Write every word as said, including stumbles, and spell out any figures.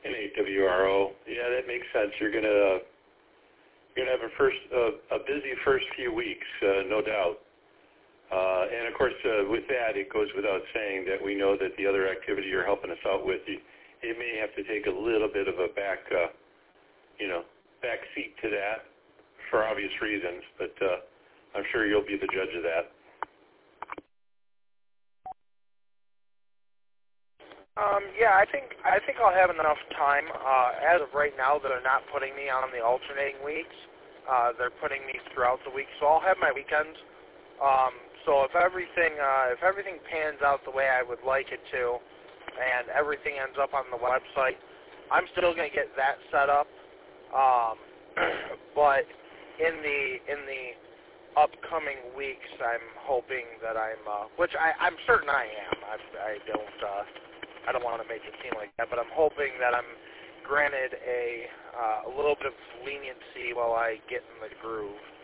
in eight W R O. Yeah, that makes sense. You're gonna uh, you're gonna have a first uh, a busy first few weeks, uh, no doubt. Uh, and of course, uh, with that, it goes without saying that we know that the other activity you're helping us out with, you, it may have to take a little bit of a back, uh, you know, back seat to that for obvious reasons. But uh, I'm sure you'll be the judge of that. Um, yeah, I think I think I'll have enough time. Uh, as of right now, they're not putting me on the alternating weeks. Uh, they're putting me throughout the week, so I'll have my weekends. Um, so if everything uh, if everything pans out the way I would like it to, and everything ends up on the website, I'm still going to get that set up. Um, but in the in the upcoming weeks, I'm hoping that I'm, uh, which I, I'm certain I am. I, I don't. Uh, I don't want to make it seem like that, but I'm hoping that I'm granted a uh, a little bit of leniency while I get in the groove.